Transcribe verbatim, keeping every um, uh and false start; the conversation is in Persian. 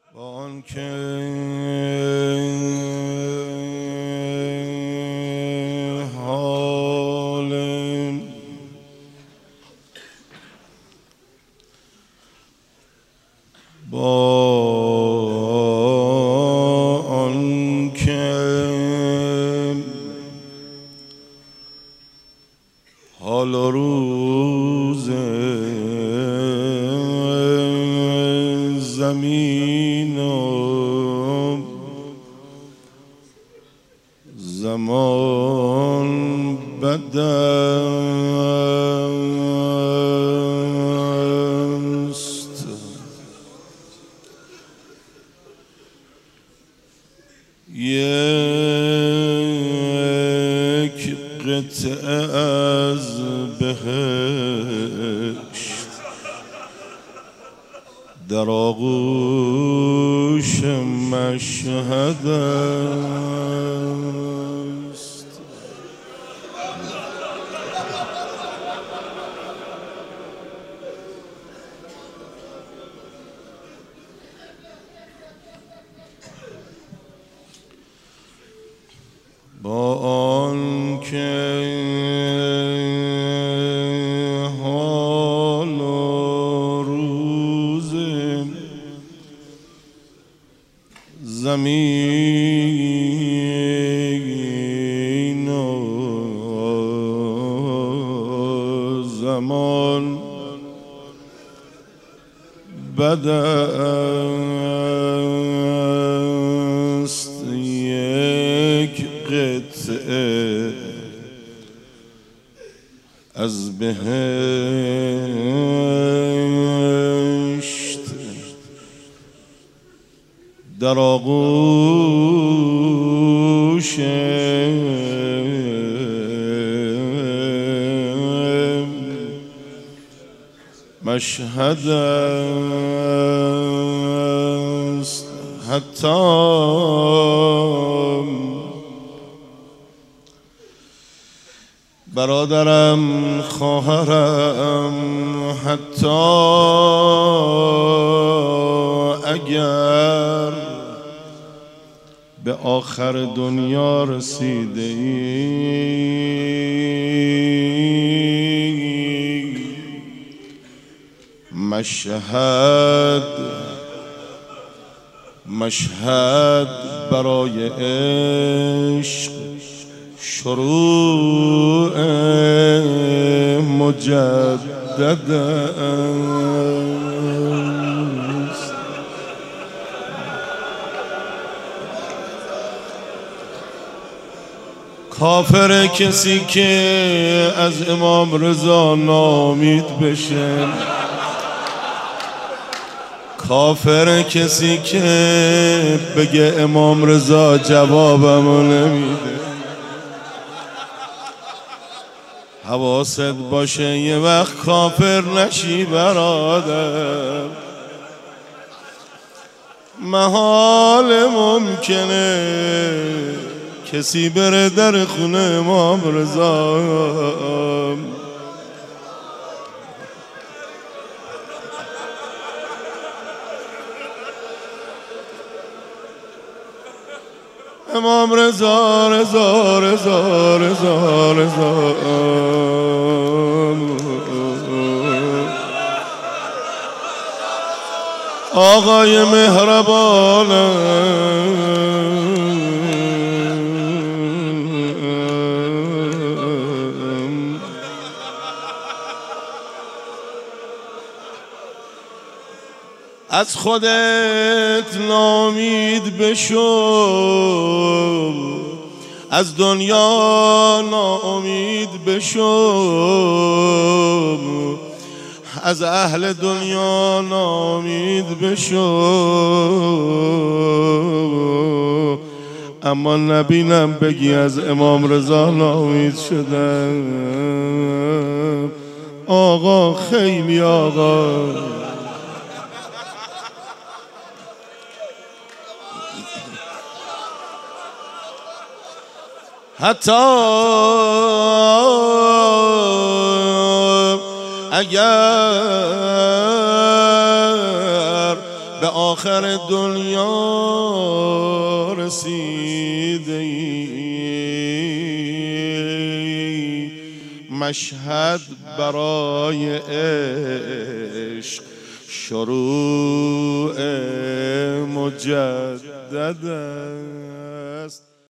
با آنکه حال با آنکه حال و روز زمین و زمان بد است، یک قطعه از بهشت در آغوش مشهد است. با آنکه حال و روز زمین و زمان بد است، یک قطعه از بهشت در آغوش مشهد است. حتی برادرم، خواهرم، حتی اگر به آخر دنیا رسیده ای، مشهد مشهد برای عشق شروع مجدد است. کافر کسی که از امام رضا ناامید بشه، کافر کسی که بگه امام رضا جوابمو نمیده. حواست باشه یه وقت کافر نشی برادر، محال ممکنه کسی بره در خونه امام رضا امام رضا رضا رضا رضا رضا آقای مهربان از خودت ناامید بشو، از دنیا ناامید بشو، از اهل دنیا ناامید بشو، اما نبینم بگی از امام رضا ناامید شدم. آقا خیلی آقا حتی اگر به آخر دنیا رسیده ای، مشهد برای عشق شروع مجدد.